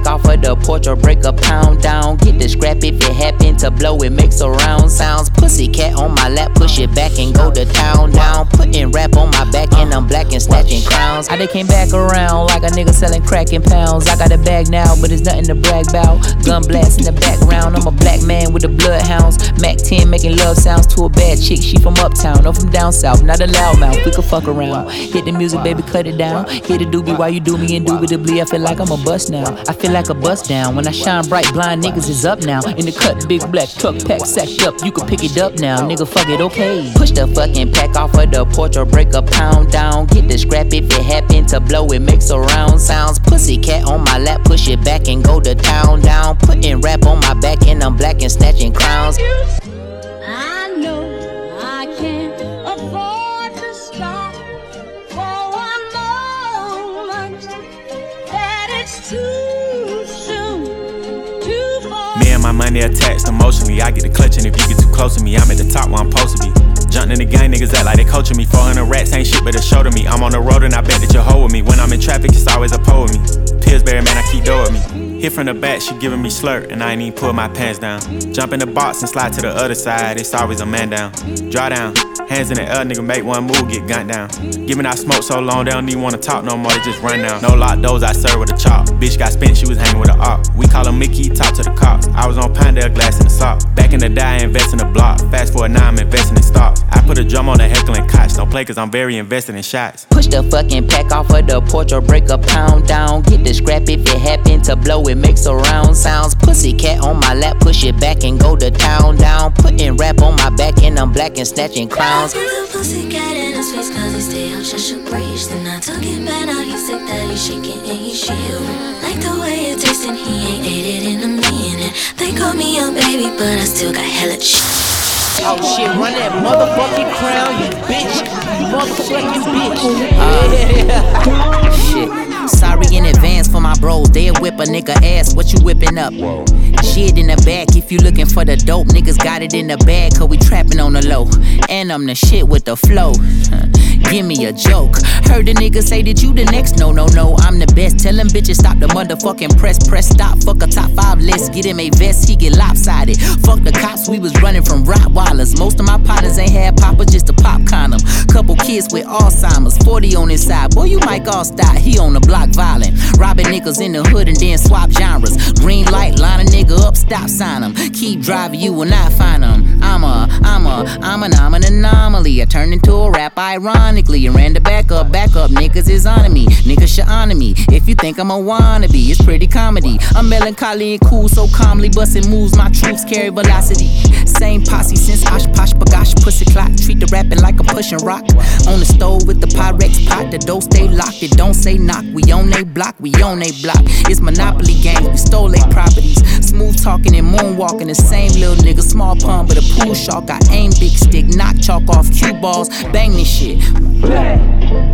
pack off of the porch or break a pound down. Get the scrap if it happen to blow, it makes a round sounds. Pussycat on my lap, push it back and go to town down. Putting rap on my back and I'm black and snatching crowns. I done came back around like a nigga selling crack in pounds. I got a bag now, but it's nothing to brag about. Gun blast in the background, I'm a black man with the bloodhounds. Mac 10 making love sounds to a bad chick, she from uptown, or from down south, not a loudmouth, we could fuck around. Hit the music, baby, cut it down. Hit the doobie while you do me indubitably. I feel like I'm a bust now, I feel like a bust down. When I shine bright, blind niggas is up now. In the cut, big black truck pack sacked up, you can pick it up now, nigga, fuck it, okay. Push the fucking pack off of the porch or break a pound down. Get the scrap if it happen to blow, it makes a round sounds. Pussycat on my lap, push it back and go to town down. Putting rap on my back and I'm black and snatching crowns. I know I can't afford to stop for one moment. That it's too soon, too far. Me and my money attached emotionally. I get the clutching if you get too close to me. I'm at the top where I'm supposed to be. Jumping in the gang, niggas act like they coaching me. 400 rats ain't shit but a show to me. I'm on the road and I bet that you'll hold with me. When I'm in traffic, it's always a pole with me. Pillsbury, man, I keep dough with me. Hit from the back, she giving me slurp, and I ain't even pull my pants down. Jump in the box and slide to the other side, it's always a man down. Draw down, hands in the air, nigga make one move, get gunned down. Giving out smoke so long, they don't even wanna talk no more, they just run down. No lock doors, I serve with a chop. Bitch got spent, she was hanging with a op. We call her Mickey, talk to the cops. I was on Pinedale, glass in the sock. Back in the day, I invest in the block. Fast forward now, I'm investing in stocks. I put a drum on the heckling cots. Don't play cause I'm very invested in shots. Push the fucking pack off of the porch or break a pound down. Get the scrap if it happen to blow, it makes a round sounds. Pussycat on my lap, push it back and go to town down. Putting rap on my back and I'm black and snatching crowns. I put the pussycat in his face cause he stay on Shasha Breach. Then I took it back, now he's sick that he's shaking and he's shivering. Like the way it tastes and he ain't ate it in a minute. They call me a baby but I still got hella shit. Oh shit, run that motherfucking crown, you bitch. You motherfucking bitch. Shit. Sorry in advance for my bros. They'll whip a nigga ass. What you whipping up? Shit in the back. If you looking for the dope, niggas got it in the bag. Cause we trapping on the low. And I'm the shit with the flow. Give me a joke. Heard the nigga say that you the next. No, I'm the best. Tell them bitches stop the motherfucking press. Press stop. Fuck a top 5 list. Get him a vest. He get lopsided. Fuck the cops. We was running from Rottweilers. Most of my partners ain't had papa, just a pop condom. Couple kids with Alzheimer's. 40 on his side. Boy, you might all stop. He on the block violent. Robbing niggas in the hood and then swap genres. Green light, line a nigga up, stop sign him. Keep driving, you will not find him. I'm an anomaly. I turned into a rap ironically and ran the back up, niggas is on me. Niggas should honor me. If you think I'm a wannabe, it's pretty comedy. I'm melancholy and cool, so calmly busting moves. My troops carry velocity. Same posse since Osh Posh Bagosh Pussy Clock. Treat the rapping like I'm pushing rock. On the stove with the Pyrex pot. The door stay locked, it don't say knock. We on they block, we on they block. It's Monopoly games, we stole they properties. Smooth talking and moonwalking, the same little nigga. Small pun but a pool shark. I aim big stick, knock chalk off cue balls. Bang this shit.